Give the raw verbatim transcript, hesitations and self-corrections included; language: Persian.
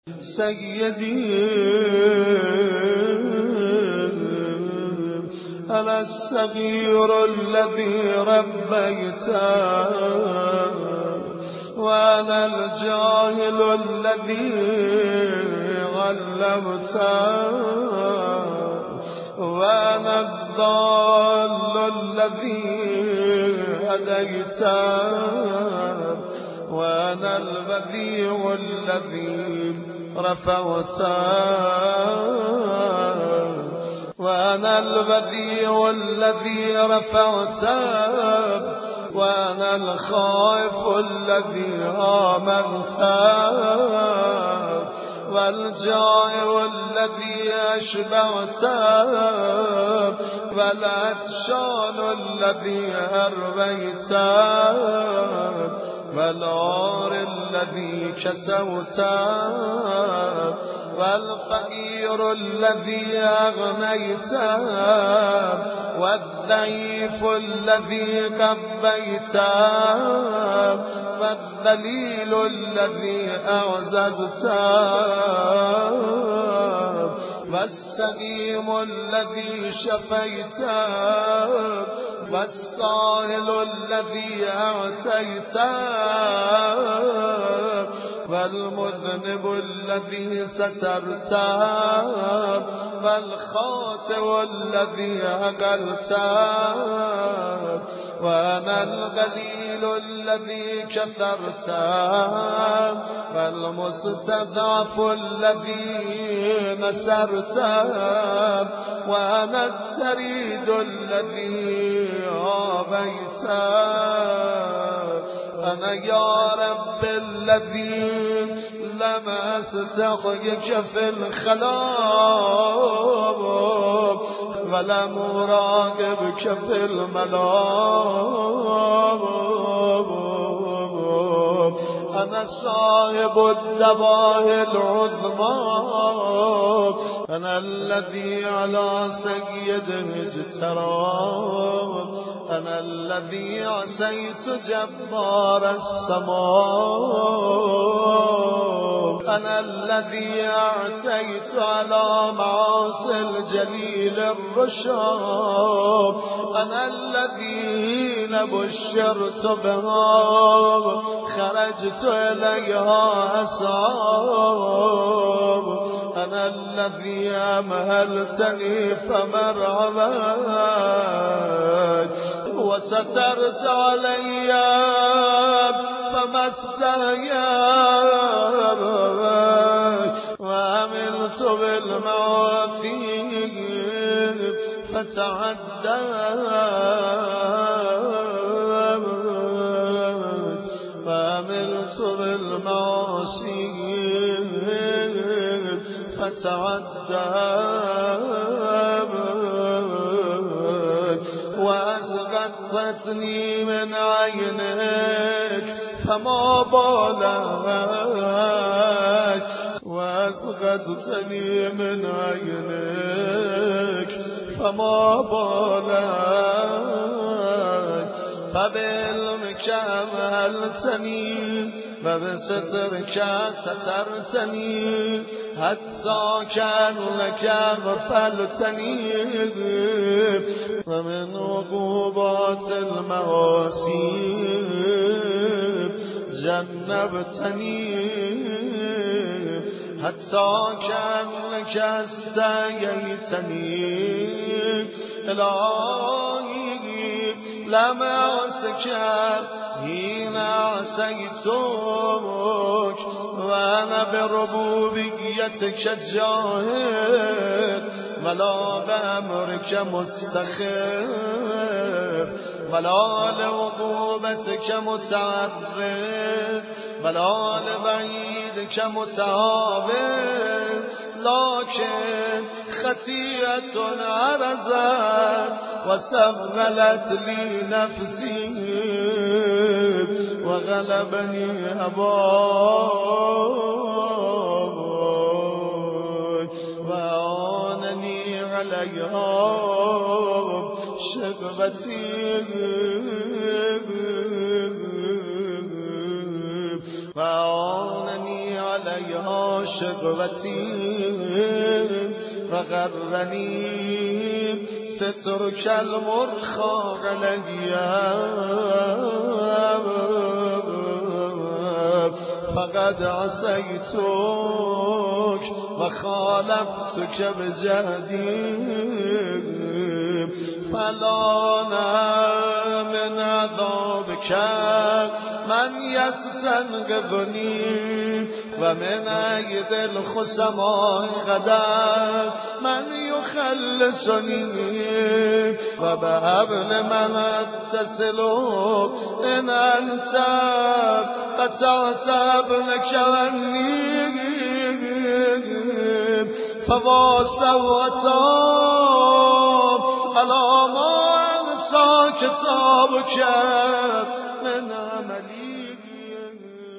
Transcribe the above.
سيدي أنا الصغير الذي ربيته، وأنا الجاهل الذي علمته، وأنا الضال الذي هديته، وأنا البذيء الذي رفعته، وأنا البذيء الذي رفعته، وأنا الخائف الذي آمنته، والجائع الذي أشبعته، والعطشان الذي أرويته، والعار الذي كسوته، والفقير الذي أغنيته، والضعيف الذي قبيته، والذليل الذي أعززته، والسقيم الذي شفيته، والسائل الذي أعطيته، والمذنب الذي سترته، والخاطئ الذي أقلته، وأنا القليل الذي كثرته، والمستضعف الذي نصرته، وأنا التريد الذي آويته. أنا يا رب الذي لم أستحيك في الخلاء، ولم أراقبك في المنام. أنا صاحب الدواء العظمى، أنا الذي على سيده اجترى، أنا الذي عصيت جبار السماء، أنا الذي أعتيت على معاصي الجليل الرشاد، أنا الذي بشرت بها خرجت إليها أسعاب، أنا الذي أمهلتني فمرعبت، وسترت علي فما استهيت، وعملت بالمعاصي فتعدت، وعملت بالمعاصي فتعدت، وأسقطتني من عينك فما بالك، وأسقطتني من عينك فما بالك، فبعلمك أمهلتني وبسترك سترتني، حتى كأنك غفلتني، ومن عقوبات المعاصي جنبتني، حتى كأنك استحييتني. إلهي لم أعصك حين عصيتك، وأنا بربوبيتك جاهل، ولا بأمرك مستخف، ولا لعقوبتك متعرض، ولا لوعيدك متعابد، لكن خطيئة عرزت وسغلت لي نفسي، وغلبني هواي، وأعانني عليها شغبتي، وأعانني عليها شقوتی و غرنی سترک المرخا علیه فقد عصیتک و خالفتک بجهدی فلان من عذابک من یستنقذنی و من اید الخصماء غدا من یخلصنی و به حبل من اتصل ان انت قطعت ابنک عنی فواسوتا علی ما انسا کتابک من